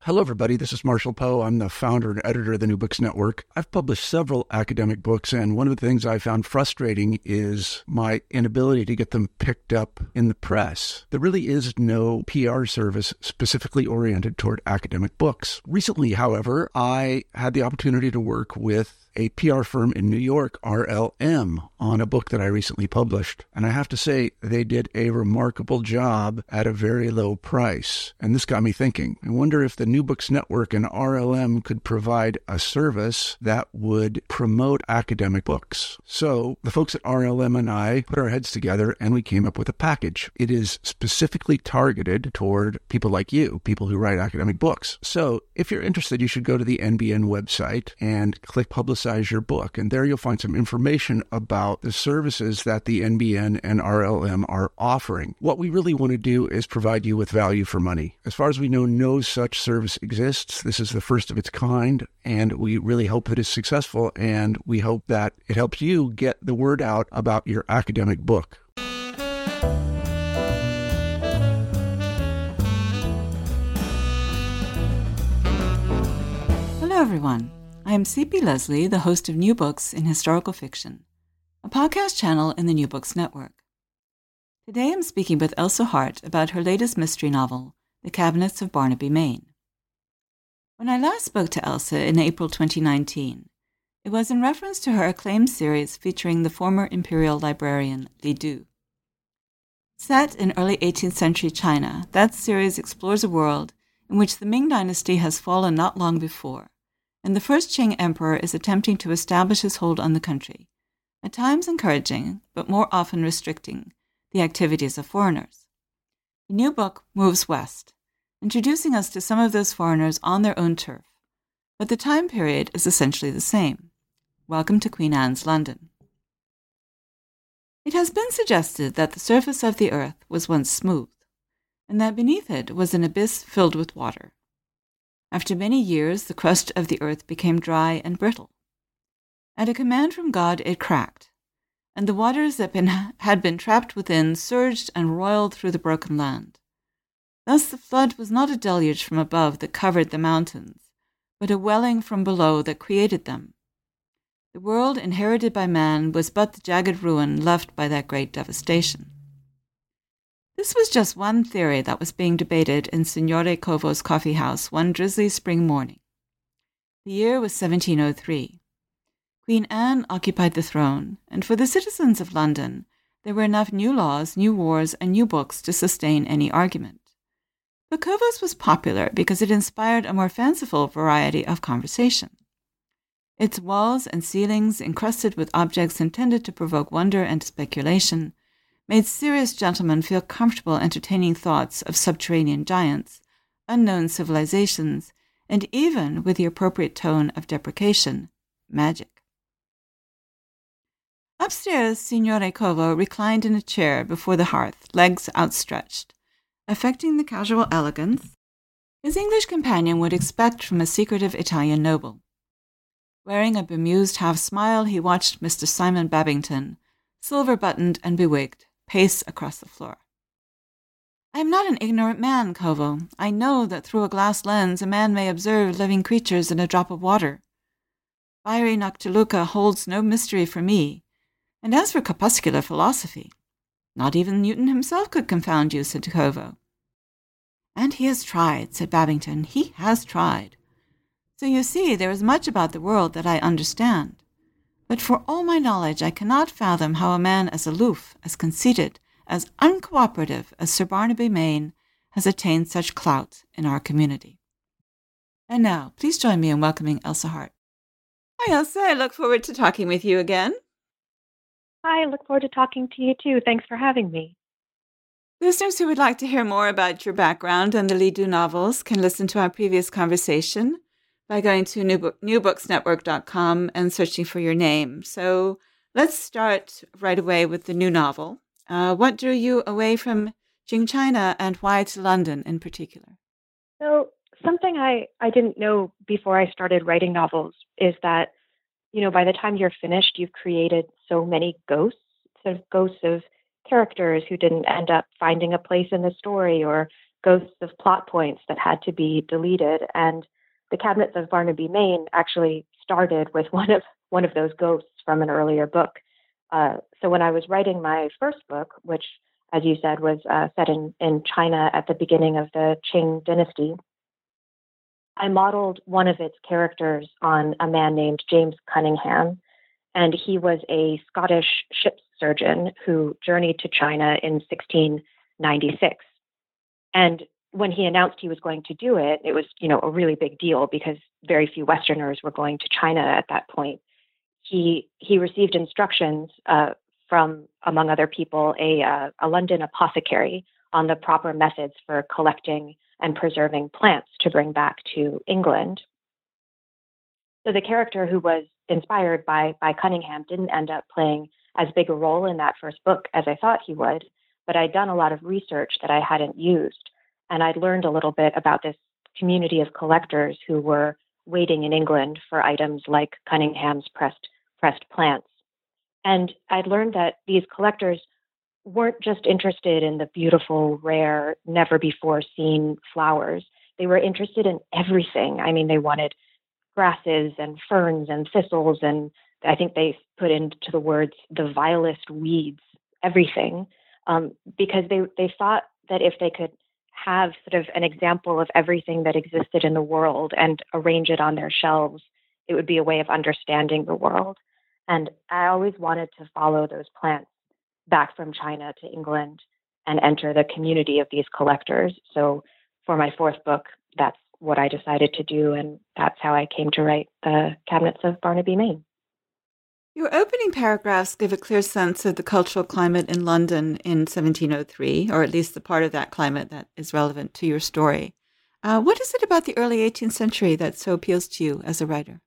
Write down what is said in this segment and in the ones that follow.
Hello, everybody. This is Marshall Poe. I'm the founder and editor of the New Books Network. I've published several academic books, and one of the things I found frustrating is my inability to get them picked up in the press. There really is no PR service specifically oriented toward academic books. Recently, however, I had the opportunity to work with a PR firm in New York, RLM, on a book that I recently published. And I have to say, they did a remarkable job at a very low price. And this got me thinking. I wonder if the New Books Network and RLM could provide a service that would promote academic books. So the folks at RLM and I put our heads together and we came up with a package. It is specifically targeted toward people like you, people who write academic books. So if you're interested, you should go to the NBN website and click Publicize Your Book. And there you'll find some information about the services that the NBN and RLM are offering. What we really want to do is provide you with value for money. As far as we know, no such service exists. This is the first of its kind, and we really hope that it's successful, and we hope that it helps you get the word out about your academic book. Hello, everyone. I am C.P. Leslie, the host of New Books in Historical Fiction, a podcast channel in the New Books Network. Today I'm speaking with Elsa Hart about her latest mystery novel, The Cabinets of Barnaby, Maine. When I last spoke to Elsa in April 2019, it was in reference to her acclaimed series featuring the former imperial librarian Li Du. Set in early 18th century China, that series explores a world in which the Ming Dynasty has fallen not long before, and the first Qing emperor is attempting to establish his hold on the country, at times encouraging, but more often restricting, the activities of foreigners. The new book moves west, introducing us to some of those foreigners on their own turf, but the time period is essentially the same. Welcome to Queen Anne's London. It has been suggested that the surface of the earth was once smooth, and that beneath it was an abyss filled with water. After many years, the crust of the earth became dry and brittle. At a command from God, it cracked, and the waters that had been trapped within surged and roiled through the broken land. Thus the flood was not a deluge from above that covered the mountains, but a welling from below that created them. The world inherited by man was but the jagged ruin left by that great devastation. This was just one theory that was being debated in Signore Covo's coffee house one drizzly spring morning. The year was 1703. Queen Anne occupied the throne, and for the citizens of London, there were enough new laws, new wars, and new books to sustain any argument. But Covo's was popular because it inspired a more fanciful variety of conversation. Its walls and ceilings, encrusted with objects intended to provoke wonder and speculation, made serious gentlemen feel comfortable entertaining thoughts of subterranean giants, unknown civilizations, and even, with the appropriate tone of deprecation, magic. Upstairs, Signore Covo reclined in a chair before the hearth, legs outstretched, affecting the casual elegance his English companion would expect from a secretive Italian noble. Wearing a bemused half-smile, he watched Mr. Simon Babington, silver-buttoned and bewigged, pace across the floor. I am not an ignorant man, Covo. I know that through a glass lens a man may observe living creatures in a drop of water. Fiery Noctiluca holds no mystery for me, and as for corpuscular philosophy, not even Newton himself could confound you, said Covo. And he has tried, said Babington. He has tried. So you see, there is much about the world that I understand. But for all my knowledge, I cannot fathom how a man as aloof, as conceited, as uncooperative as Sir Barnaby Maine has attained such clout in our community. And now, please join me in welcoming Elsa Hart. Hi, Elsa. I look forward to talking with you again. Hi, I look forward to talking to you too. Thanks for having me. Listeners who would like to hear more about your background and the Li Du novels can listen to our previous conversation by going to newbooksnetwork.com and searching for your name. So let's start right away with the new novel. What drew you away from Qing China and why to London in particular? So something I didn't know before I started writing novels is that, by the time you're finished, you've created so many ghosts, sort of ghosts of characters who didn't end up finding a place in the story or ghosts of plot points that had to be deleted. And the Cabinets of Barnaby Maine actually started with one of those ghosts from an earlier book. So when I was writing my first book, which, as you said, was set in China at the beginning of the Qing dynasty, I modeled one of its characters on a man named James Cunningham, and he was a Scottish ship's surgeon who journeyed to China in 1696. And when he announced he was going to do it, it was, a really big deal because very few Westerners were going to China at that point. He received instructions from, among other people, a London apothecary on the proper methods for collecting and preserving plants to bring back to England. So the character who was inspired by Cunningham didn't end up playing as big a role in that first book as I thought he would, but I'd done a lot of research that I hadn't used, and I'd learned a little bit about this community of collectors who were waiting in England for items like Cunningham's pressed plants. And I'd learned that these collectors weren't just interested in the beautiful, rare, never before seen flowers. They were interested in everything. I mean, they wanted grasses and ferns and thistles, and I think they put into the words the vilest weeds, everything, because they thought that if they could have sort of an example of everything that existed in the world and arrange it on their shelves, it would be a way of understanding the world. And I always wanted to follow those plants back from China to England and enter the community of these collectors. So for my fourth book, that's what I decided to do, and that's how I came to write The Cabinets of Barnaby Maine. Your opening paragraphs give a clear sense of the cultural climate in London in 1703, or at least the part of that climate that is relevant to your story. What is it about the early 18th century that so appeals to you as a writer?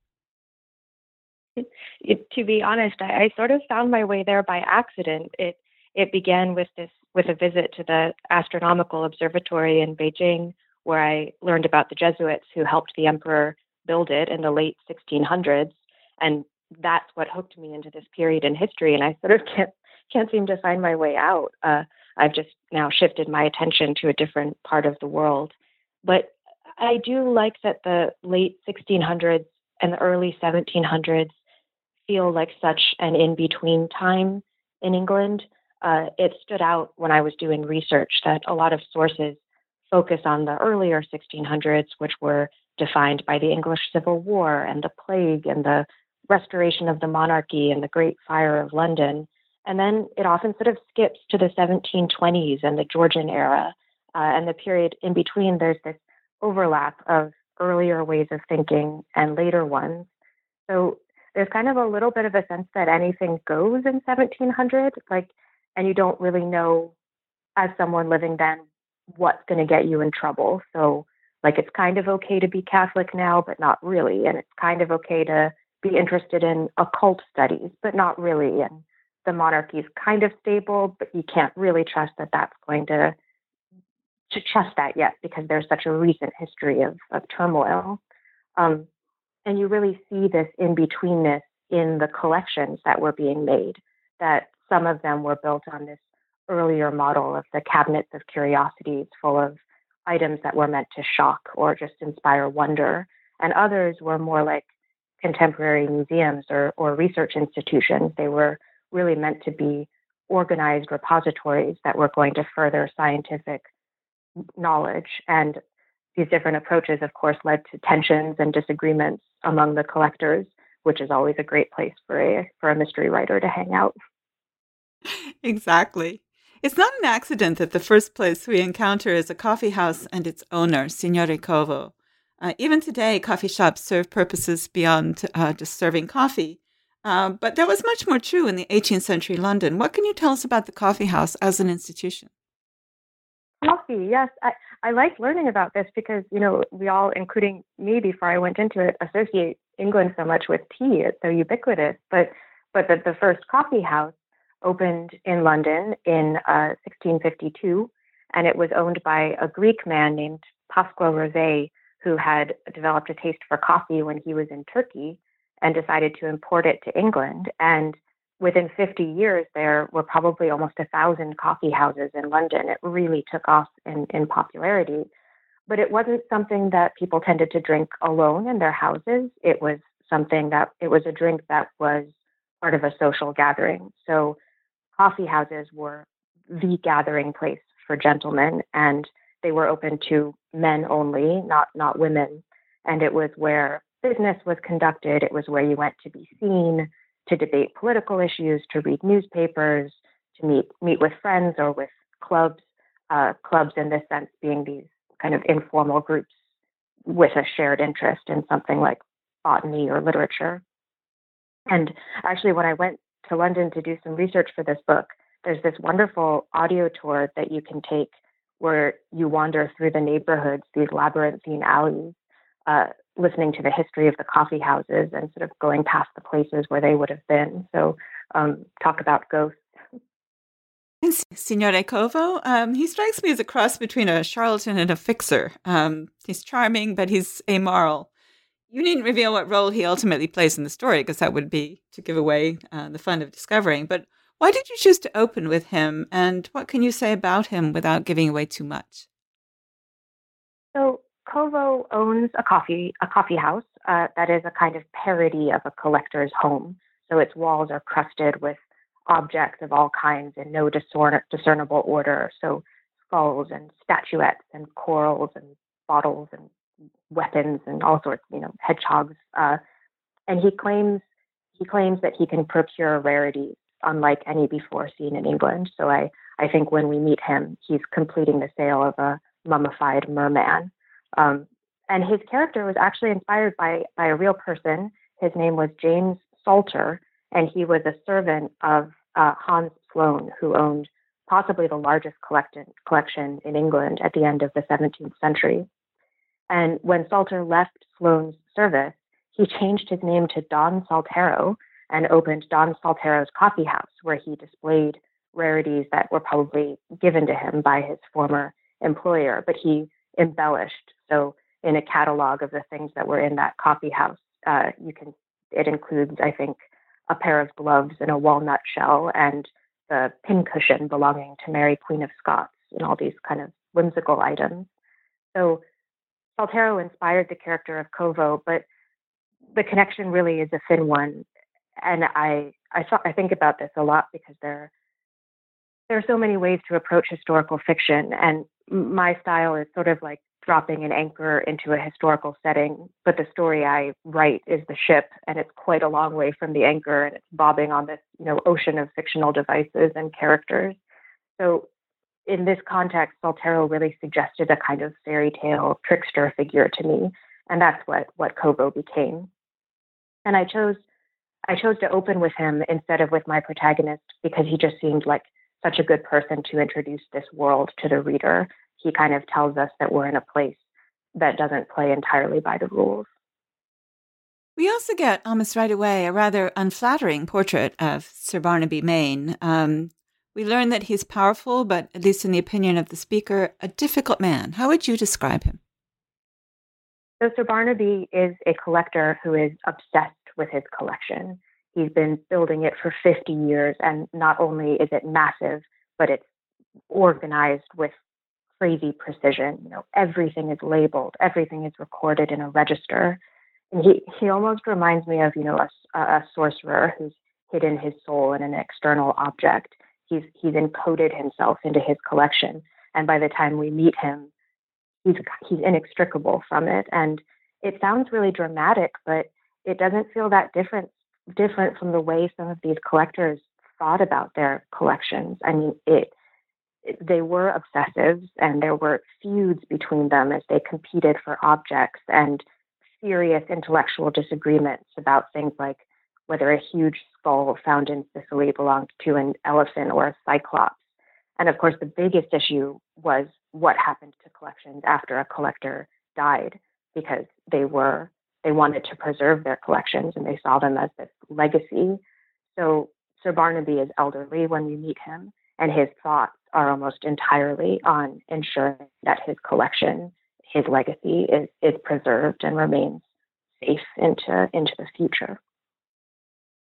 To be honest, I sort of found my way there by accident. It began with a visit to the Astronomical Observatory in Beijing, where I learned about the Jesuits who helped the emperor build it in the late 1600s, and that's what hooked me into this period in history. And I sort of can't seem to find my way out. I've just now shifted my attention to a different part of the world, but I do like that the late 1600s and the early 1700s feel like such an in-between time in England. It stood out when I was doing research that a lot of sources focus on the earlier 1600s, which were defined by the English Civil War and the plague and the restoration of the monarchy and the Great Fire of London. And then it often sort of skips to the 1720s and the Georgian era. And the period in between, there's this overlap of earlier ways of thinking and later ones. So there's kind of a little bit of a sense that anything goes in 1700, and you don't really know, as someone living then, what's going to get you in trouble. So, it's kind of okay to be Catholic now, but not really. And it's kind of okay to be interested in occult studies, but not really. And the monarchy is kind of stable, but you can't really trust that that's going to trust that yet, because there's such a recent history of turmoil. And you really see this in-betweenness in the collections that were being made, that some of them were built on this earlier model of the cabinets of curiosities full of items that were meant to shock or just inspire wonder. And others were more like contemporary museums or research institutions. They were really meant to be organized repositories that were going to further scientific knowledge. And these different approaches, of course, led to tensions and disagreements among the collectors, which is always a great place for a mystery writer to hang out. Exactly. It's not an accident that the first place we encounter is a coffee house and its owner, Signore Covo. Even today, coffee shops serve purposes beyond just serving coffee. But that was much more true in the 18th century London. What can you tell us about the coffee house as an institution? Coffee, yes. I like learning about this because, we all, including me before I went into it, associate England so much with tea. It's so ubiquitous. But the first coffee house opened in London in 1652, and it was owned by a Greek man named Pasquale Rosé, who had developed a taste for coffee when he was in Turkey and decided to import it to England. And within 50 years, there were probably almost 1,000 coffee houses in London. It really took off in popularity. But it wasn't something that people tended to drink alone in their houses. It was a drink that was part of a social gathering. So coffee houses were the gathering place for gentlemen, and they were open to men only, not women. And it was where business was conducted. It was where you went to be seen, to debate political issues, to read newspapers, to meet with friends or with clubs. Clubs in this sense being these kind of informal groups with a shared interest in something like botany or literature. And actually, when I went to London to do some research for this book, there's this wonderful audio tour that you can take where you wander through the neighborhoods, these labyrinthine alleys, listening to the history of the coffee houses and sort of going past the places where they would have been. So talk about ghosts. Signore Covo, he strikes me as a cross between a charlatan and a fixer. He's charming, but he's amoral. You needn't reveal what role he ultimately plays in the story, because that would be to give away the fun of discovering. But why did you choose to open with him, and what can you say about him without giving away too much? So Covo owns a coffee house that is a kind of parody of a collector's home. So its walls are crusted with objects of all kinds in no discernible order. So skulls and statuettes and corals and bottles and weapons and all sorts, hedgehogs. And he claims that he can procure rarities unlike any before seen in England. So I think when we meet him, he's completing the sale of a mummified merman. And his character was actually inspired by a real person. His name was James Salter, and he was a servant of Hans Sloane, who owned possibly the largest collection in England at the end of the 17th century. And when Salter left Sloane's service, he changed his name to Don Saltero and opened Don Saltero's Coffee House, where he displayed rarities that were probably given to him by his former employer, but he embellished. So in a catalog of the things that were in that coffee house, it includes, I think, a pair of gloves in a walnut shell and the pincushion belonging to Mary, Queen of Scots, and all these kind of whimsical items. So Saltero inspired the character of Covo, but the connection really is a thin one. And I think about this a lot because there are so many ways to approach historical fiction, and my style is sort of like dropping an anchor into a historical setting, but the story I write is the ship, and it's quite a long way from the anchor, and it's bobbing on this, ocean of fictional devices and characters. So in this context, Saltero really suggested a kind of fairy tale trickster figure to me, and that's what Covo became. And I chose to open with him instead of with my protagonist because he just seemed like such a good person to introduce this world to the reader. He kind of tells us that we're in a place that doesn't play entirely by the rules. We also get, almost right away, a rather unflattering portrait of Sir Barnaby Maine. We learn that he's powerful, but at least in the opinion of the speaker, a difficult man. How would you describe him? So Sir Barnaby is a collector who is obsessed with his collection. He's been building it for 50 years, and not only is it massive, but it's organized with crazy precision. Everything is labeled, everything is recorded in a register. And he almost reminds me of, a sorcerer who's hidden his soul in an external object. He's encoded himself into his collection, and by the time we meet him, he's inextricable from it. And it sounds really dramatic, but it doesn't feel that different from the way some of these collectors thought about their collections. I mean, they were obsessives, and there were feuds between them as they competed for objects, and serious intellectual disagreements about things like whether a huge skull found in Sicily belonged to an elephant or a cyclops. And of course, the biggest issue was what happened to collections after a collector died, because they wanted to preserve their collections and they saw them as this legacy. So Sir Barnaby is elderly when we meet him, and his thoughts are almost entirely on ensuring that his collection, his legacy, is preserved and remains safe into the future.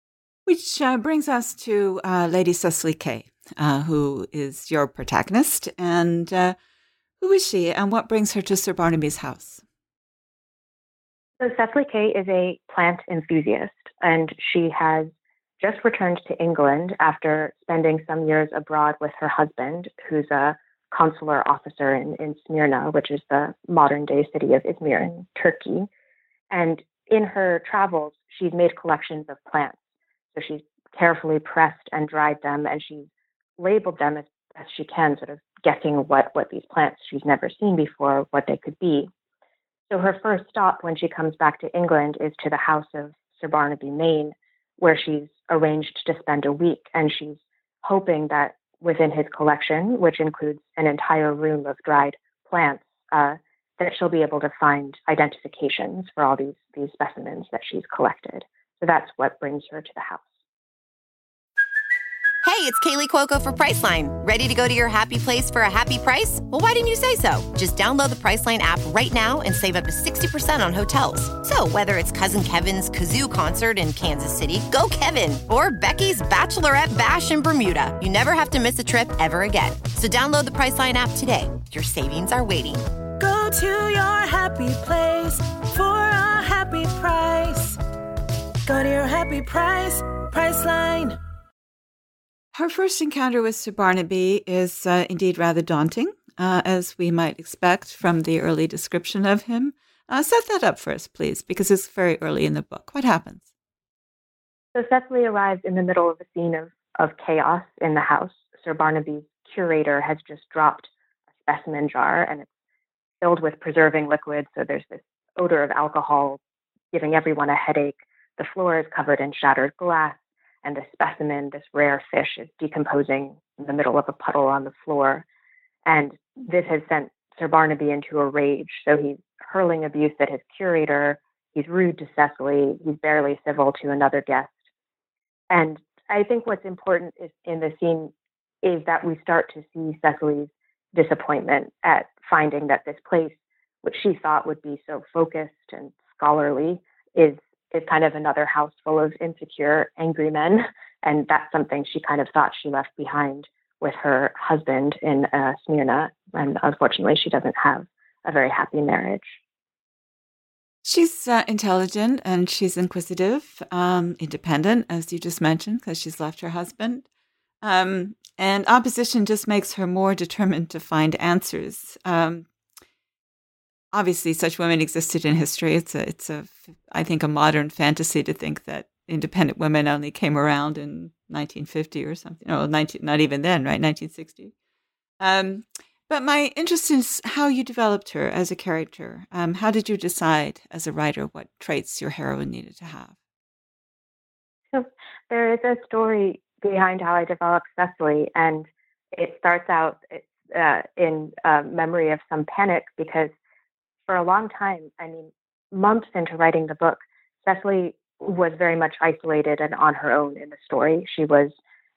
Which brings us to Lady Cecily Kay, who is your protagonist. And who is she, and what brings her to Sir Barnaby's house? So Cecily Kay is a plant enthusiast, and she has just returned to England after spending some years abroad with her husband, who's a consular officer in Smyrna, which is the modern-day city of Izmir in Turkey. And in her travels, she's made collections of plants. So she's carefully pressed and dried them, and she's labeled them as best she can, sort of guessing what these plants she's never seen before, what they could be. So her first stop when she comes back to England is to the house of Sir Barnaby Maine, where she's arranged to spend a week. And she's hoping that within his collection, which includes an entire room of dried plants, that she'll be able to find identifications for all these specimens that she's collected. So that's what brings her to the house. Hey, it's Kaylee Cuoco for Priceline. Ready to go to your happy place for a happy price? Well, why didn't you say so? Just download the Priceline app right now and save up to 60% on hotels. So whether it's Cousin Kevin's Kazoo Concert in Kansas City, go Kevin, or Becky's Bachelorette Bash in Bermuda, you never have to miss a trip ever again. So download the Priceline app today. Your savings are waiting. Go to your happy place for a happy price. Go to your happy price, Priceline. Her first encounter with Sir Barnaby is indeed rather daunting, as we might expect from the early description of him. Set that up for us, please, because it's very early in the book. What happens? So Cecily arrives in the middle of a scene of chaos in the house. Sir Barnaby's curator has just dropped a specimen jar, and it's filled with preserving liquid, so there's this odor of alcohol giving everyone a headache. The floor is covered in shattered glass, and the specimen, this rare fish, is decomposing in the middle of a puddle on the floor. And this has sent Sir Barnaby into a rage. So he's hurling abuse at his curator. He's rude to Cecily. He's barely civil to another guest. And I think what's important in the scene is that we start to see Cecily's disappointment at finding that this place, which she thought would be so focused and scholarly, is kind of another house full of insecure, angry men. And that's something she kind of thought she left behind with her husband in Smyrna. And unfortunately, she doesn't have a very happy marriage. She's intelligent and she's inquisitive, independent, as you just mentioned, because she's left her husband. And opposition just makes her more determined to find answers. Obviously, such women existed in history. It's I think, a modern fantasy to think that independent women only came around in 1950 or something. No, not even then, right? 1960. But my interest is how you developed her as a character. How did you decide as a writer what traits your heroine needed to have? So there is a story behind how I developed Cecily, and it starts out in memory of some panic, because for a long time, I mean, months into writing the book, Cecily was very much isolated and on her own in the story. She was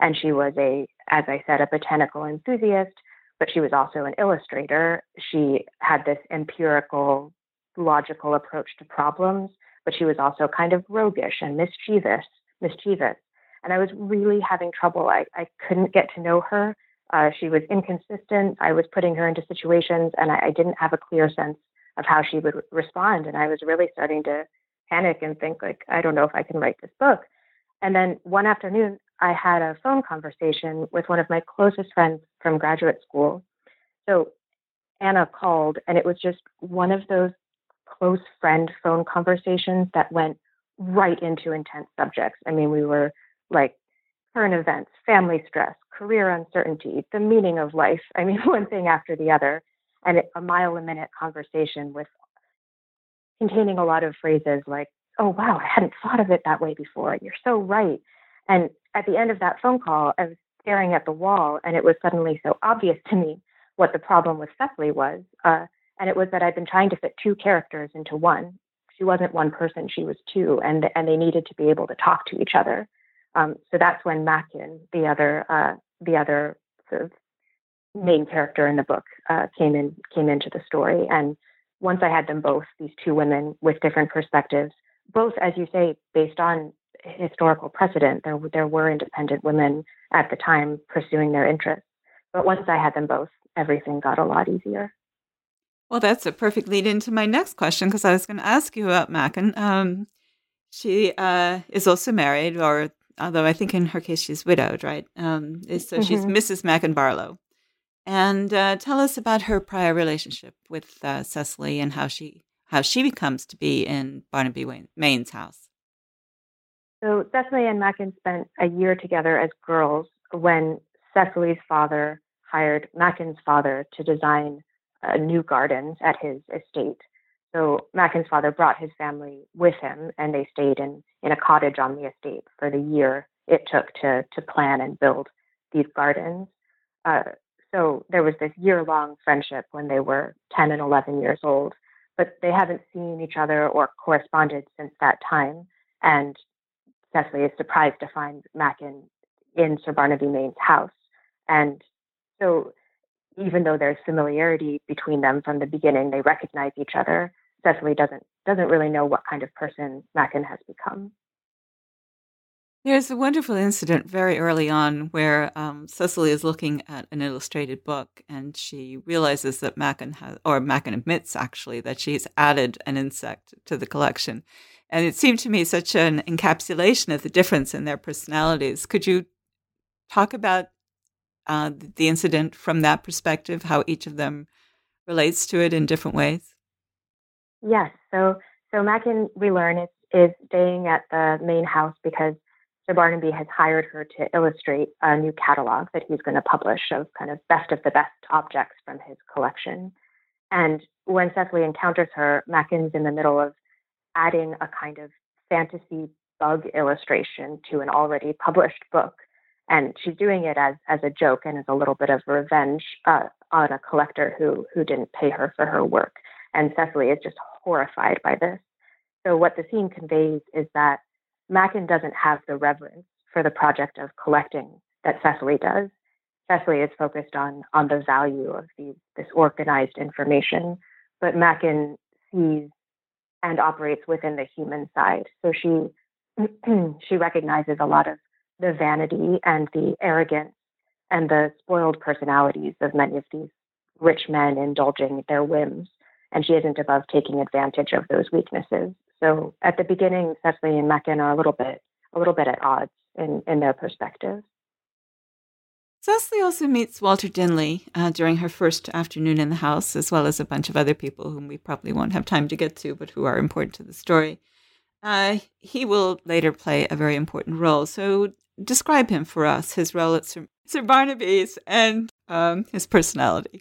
as I said, a botanical enthusiast, but she was also an illustrator. She had this empirical, logical approach to problems, but she was also kind of roguish and mischievous. And I was really having trouble. I couldn't get to know her. She was inconsistent. I was putting her into situations, and I didn't have a clear sense of how she would respond. And I was really starting to panic and think, like, I don't know if I can write this book. And then one afternoon, I had a phone conversation with one of my closest friends from graduate school. So Anna called, and it was just one of those close friend phone conversations that went right into intense subjects. I mean, we were like current events, family stress, career uncertainty, the meaning of life. I mean, one thing after the other. And a mile-a-minute conversation containing a lot of phrases like, oh, wow, I hadn't thought of it that way before. You're so right. And at the end of that phone call, I was staring at the wall, and it was suddenly so obvious to me what the problem with Cecily was. And it was that I'd been trying to fit two characters into one. She wasn't one person, she was two, and they needed to be able to talk to each other. So that's when Mackin, the other sort of main character in the book, came into the story. And once I had them both, these two women with different perspectives, both, as you say, based on historical precedent. There were independent women at the time pursuing their interests. But once I had them both, everything got a lot easier. Well, that's a perfect lead into my next question, because I was going to ask you about Machen. She is also married, or although I think in her case she's widowed, right? So she's Mrs. Machen Barlow. And tell us about her prior relationship with Cecily and how she becomes to be in Barnaby Maine's house. So Cecily and Machen spent a year together as girls when Cecily's father hired Machen's father to design new gardens at his estate. So Machen's father brought his family with him, and they stayed in a cottage on the estate for the year it took to plan and build these gardens. So there was this year-long friendship when they were 10 and 11 years old, but they haven't seen each other or corresponded since that time. And Cecily is surprised to find Machen in Sir Barnaby Maine's house. And so even though there's familiarity between them from the beginning, they recognize each other. Cecily doesn't really know what kind of person Machen has become. There's a wonderful incident very early on where Cecily is looking at an illustrated book, and she realizes that Machen admits actually that she's added an insect to the collection. And it seemed to me such an encapsulation of the difference in their personalities. Could you talk about the incident from that perspective, how each of them relates to it in different ways? Yes. So Machen, we learn, is staying at the main house because Sir Barnaby has hired her to illustrate a new catalog that he's going to publish of kind of best of the best objects from his collection. And when Cecily encounters her, Machen's in the middle of adding a kind of fantasy bug illustration to an already published book. And she's doing it as a joke and as a little bit of revenge on a collector who didn't pay her for her work. And Cecily is just horrified by this. So what the scene conveys is that Machen doesn't have the reverence for the project of collecting that Cecily does. Cecily is focused on the value of this organized information, but Machen sees and operates within the human side. So she recognizes a lot of the vanity and the arrogance and the spoiled personalities of many of these rich men indulging their whims, and she isn't above taking advantage of those weaknesses. So at the beginning, Cecily and Machen are a little bit at odds in their perspectives. Cecily also meets Walter Dinley during her first afternoon in the house, as well as a bunch of other people whom we probably won't have time to get to, but who are important to the story. He will later play a very important role. So describe him for us, his role at Sir Barnaby's and his personality.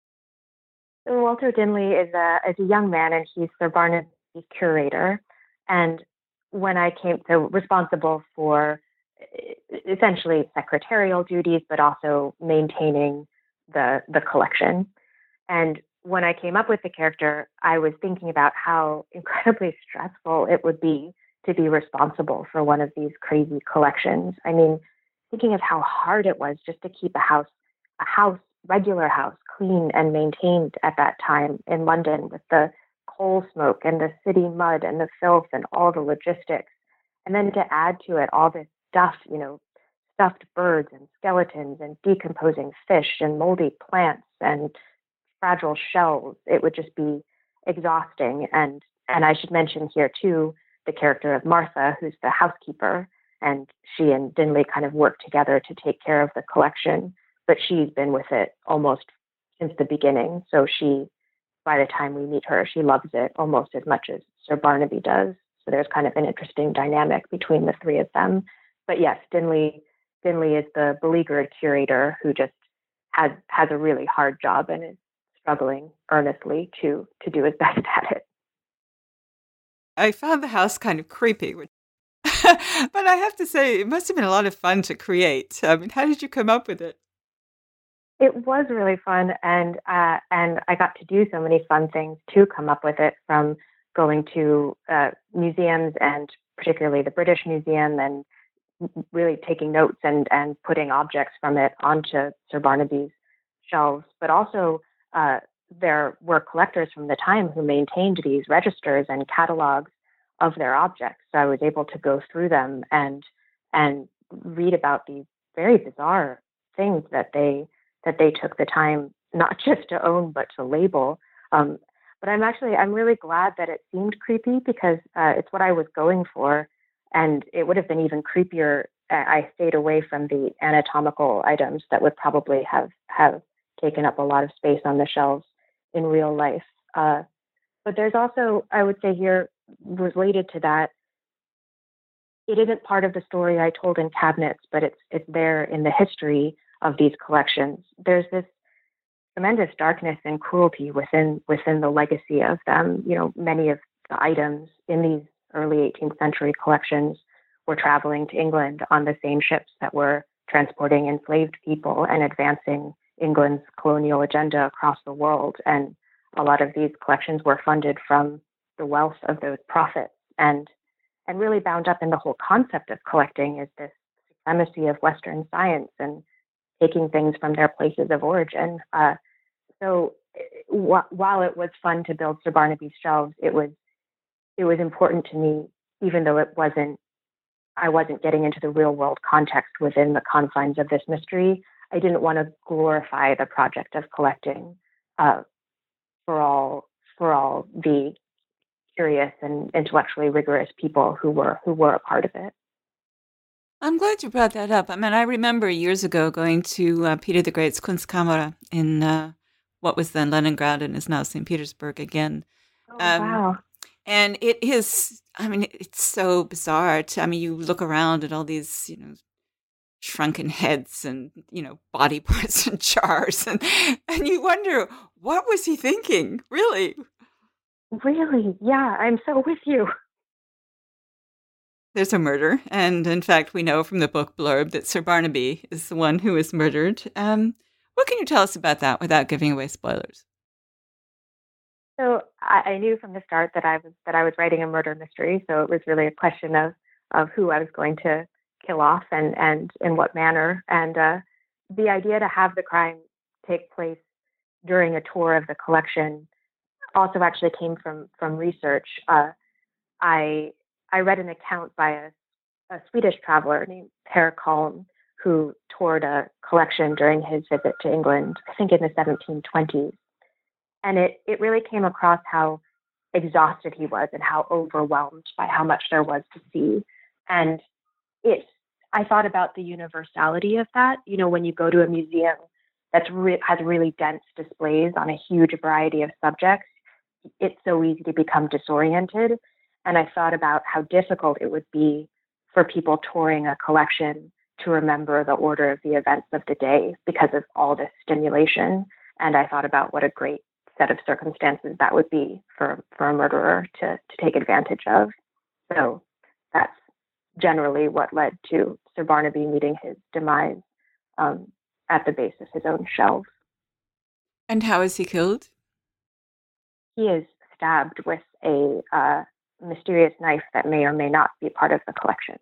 So Walter Dinley is a young man, and he's Sir Barnaby's curator. And when I came to responsible for essentially secretarial duties, but also maintaining the collection. And when I came up with the character, I was thinking about how incredibly stressful it would be to be responsible for one of these crazy collections. I mean, thinking of how hard it was just to keep a regular house, clean and maintained at that time in London, with the coal smoke and the city mud and the filth and all the logistics. And then to add to it all this stuff, stuffed birds and skeletons and decomposing fish and moldy plants and fragile shells, it would just be exhausting. And I should mention here too, the character of Martha, who's the housekeeper, and she and Dinley kind of work together to take care of the collection, but she's been with it almost since the beginning. So by the time we meet her, she loves it almost as much as Sir Barnaby does. So there's kind of an interesting dynamic between the three of them. But yes, Dinley is the beleaguered curator who just has a really hard job and is struggling earnestly to do his best at it. I found the house kind of creepy, but I have to say, it must have been a lot of fun to create. I mean, how did you come up with it? It was really fun, and I got to do so many fun things to come up with it, from going to museums, and particularly the British Museum, and really taking notes and putting objects from it onto Sir Barnaby's shelves. But also, there were collectors from the time who maintained these registers and catalogs of their objects. So I was able to go through them and read about these very bizarre things that they took the time not just to own but to label. But I'm really glad that it seemed creepy because it's what I was going for, and it would have been even creepier. I stayed away from the anatomical items that would probably have taken up a lot of space on the shelves in real life. But there's also, I would say here, related to that, it isn't part of the story I told in Cabinets, but it's there in the history of these collections. There's this tremendous darkness and cruelty within the legacy of them. You know, many of the items in these early 18th century collections were traveling to England on the same ships that were transporting enslaved people and advancing England's colonial agenda across the world. And a lot of these collections were funded from the wealth of those profits. And really bound up in the whole concept of collecting is this supremacy of Western science and taking things from their places of origin. So while it was fun to build Sir Barnaby's shelves, it was important to me, even though I wasn't getting into the real world context within the confines of this mystery. I didn't want to glorify the project of collecting for all the curious and intellectually rigorous people who were a part of it. I'm glad you brought that up. I mean, I remember years ago going to Peter the Great's Kunstkamera in what was then Leningrad and is now St. Petersburg again. Oh, wow. And it is, I mean, it's so bizarre. You look around at all these, shrunken heads and, body parts and jars. And you wonder, what was he thinking, really? Really? Yeah, I'm so with you. There's a murder. And in fact, we know from the book blurb that Sir Barnaby is the one who is murdered. What can you tell us about that without giving away spoilers? So I knew from the start that I was writing a murder mystery. So it was really a question of who I was going to kill off and in what manner. And the idea to have the crime take place during a tour of the collection also actually came from research. I read an account by a Swedish traveler named Per Kalm, who toured a collection during his visit to England, I think in the 1720s. And it really came across how exhausted he was and how overwhelmed by how much there was to see. And I thought about the universality of that. When you go to a museum that has really dense displays on a huge variety of subjects, it's so easy to become disoriented. And I thought about how difficult it would be for people touring a collection to remember the order of the events of the day because of all this stimulation. And I thought about what a great set of circumstances that would be for a murderer to take advantage of. So that's generally what led to Sir Barnaby meeting his demise at the base of his own shelves. And how is he killed? He is stabbed with a mysterious knife that may or may not be part of the collection.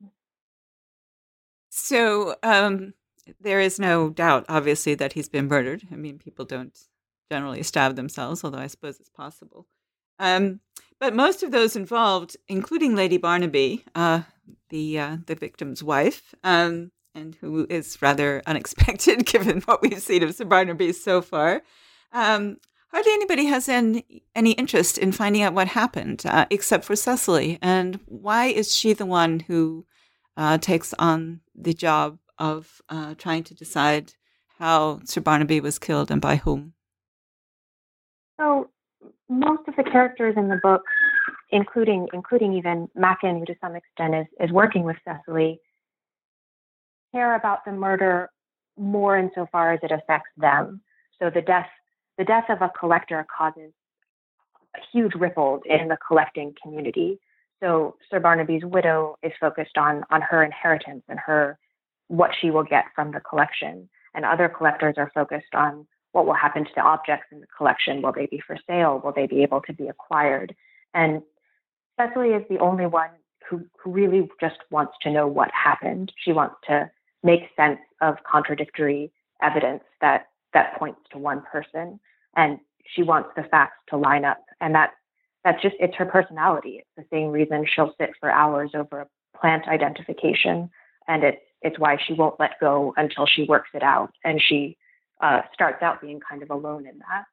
So there is no doubt, obviously, that he's been murdered. I mean, people don't generally stab themselves, although I suppose it's possible. But most of those involved, including Lady Barnaby, the victim's wife, and who is rather unexpected given what we've seen of Sir Barnaby so far, hardly anybody has any interest in finding out what happened, except for Cecily. And why is she the one who takes on the job of trying to decide how Sir Barnaby was killed and by whom? So most of the characters in the book, including even Machen, who to some extent is working with Cecily, care about the murder more insofar as it affects them. So the death of a collector causes huge ripples in the collecting community. So Sir Barnaby's widow is focused on her inheritance and what she will get from the collection. And other collectors are focused on what will happen to the objects in the collection. Will they be for sale? Will they be able to be acquired? And Cecily is the only one who really just wants to know what happened. She wants to make sense of contradictory evidence that points to one person. And she wants the facts to line up. And it's her personality. It's the same reason she'll sit for hours over a plant identification, and it's why she won't let go until she works it out. And she starts out being kind of alone in that.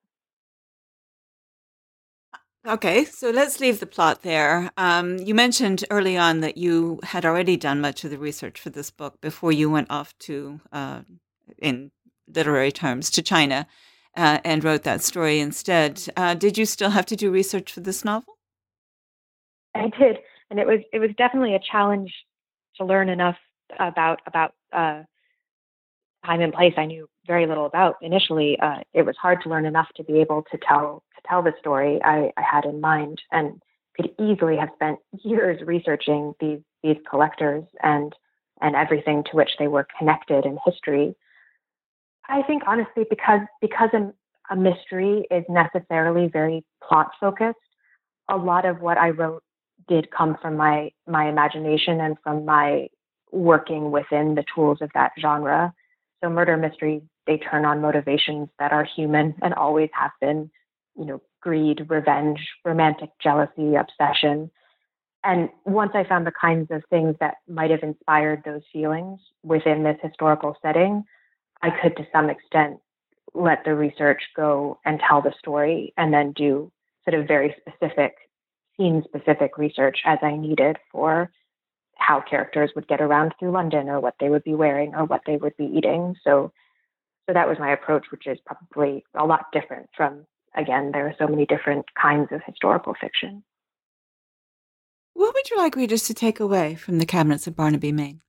Okay, so let's leave the plot there. You mentioned early on that you had already done much of the research for this book before you went off to, in literary terms, to China and wrote that story instead. Did you still have to do research for this novel? I did, and it was definitely a challenge to learn enough about time and place I knew very little about initially. It was hard to learn enough to be able to tell the story I had in mind, and could easily have spent years researching these collectors and everything to which they were connected in history. I think honestly, because a mystery is necessarily very plot focused, a lot of what I wrote did come from my imagination and from my working within the tools of that genre. So murder mysteries, they turn on motivations that are human and always have been, greed, revenge, romantic jealousy, obsession. And once I found the kinds of things that might have inspired those feelings within this historical setting, I could, to some extent, let the research go and tell the story, and then do sort of very specific, scene-specific research as I needed for how characters would get around through London, or what they would be wearing, or what they would be eating. So that was my approach, which is probably a lot different from, again, there are so many different kinds of historical fiction. What would you like readers to take away from The Cabinets of Barnaby, Maine?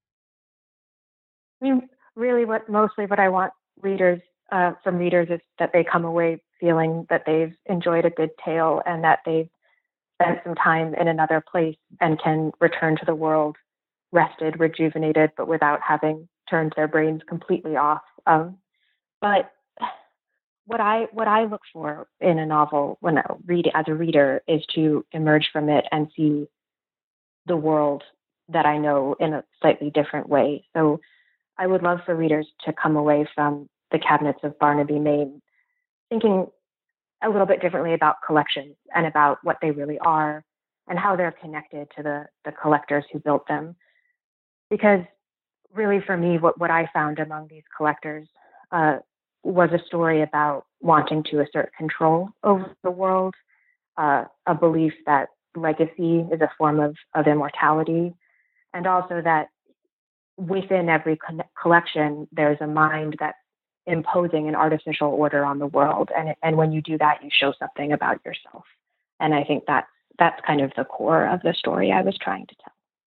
I mean, really what I want from readers is that they come away feeling that they've enjoyed a good tale, and that they've spent some time in another place and can return to the world rested, rejuvenated, but without having turned their brains completely off. But what I look for in a novel when I read as a reader is to emerge from it and see the world that I know in a slightly different way. So I would love for readers to come away from The Cabinets of Barnaby, Maine thinking a little bit differently about collections and about what they really are and how they're connected to the collectors who built them. Because really for me, what I found among these collectors was a story about wanting to assert control over the world, a belief that legacy is a form of immortality, and also that within every collection, there's a mind that's imposing an artificial order on the world. And when you do that, you show something about yourself. And I think that's kind of the core of the story I was trying to tell.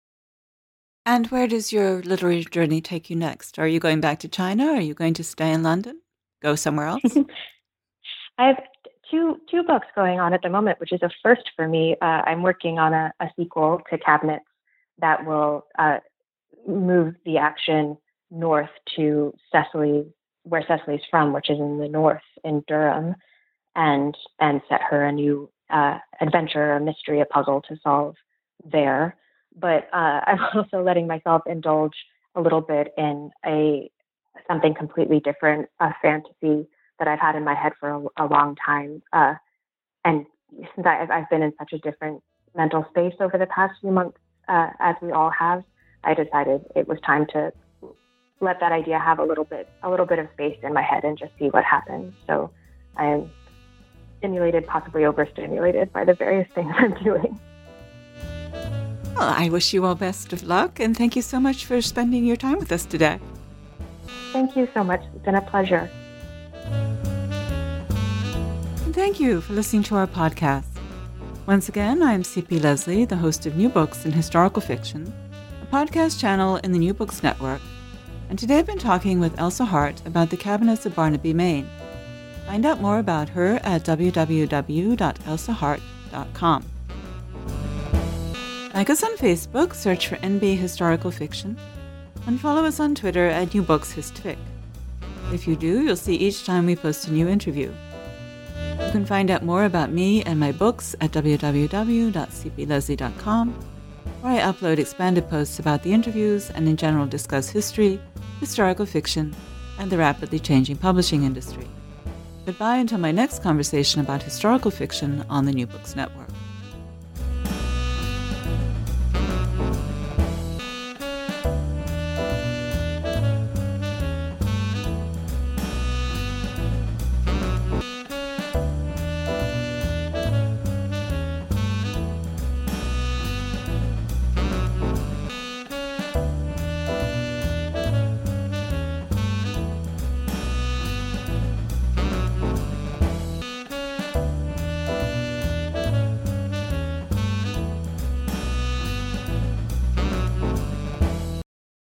And where does your literary journey take you next? Are you going back to China? Are you going to stay in London? Go somewhere else? I have two books going on at the moment, which is a first for me. I'm working on a sequel to Cabinets that will move the action north to Cecily, where Cecily's from, which is in the north in Durham, and set her a new adventure, a mystery, a puzzle to solve there. But I'm also letting myself indulge a little bit in something completely different, a fantasy that I've had in my head for a long time. And since I've been in such a different mental space over the past few months, as we all have, I decided it was time to let that idea have a little bit of space in my head and just see what happens. So I am stimulated, possibly overstimulated by the various things I'm doing. Well, I wish you all best of luck, and thank you so much for spending your time with us today. Thank you so much. It's been a pleasure. And thank you for listening to our podcast. Once again, I am C.P. Lesley, the host of New Books in Historical Fiction, a podcast channel in the New Books Network, and today I've been talking with Elsa Hart about The Cabinets of Barnaby, Maine. Find out more about her at www.elsahart.com. Like us on Facebook, search for NB Historical Fiction, and follow us on Twitter at New Books Histfic. If you do, you'll see each time we post a new interview. You can find out more about me and my books at www.cplesley.com, where I upload expanded posts about the interviews and in general discuss history, historical fiction, and the rapidly changing publishing industry. Goodbye until my next conversation about historical fiction on the New Books Network.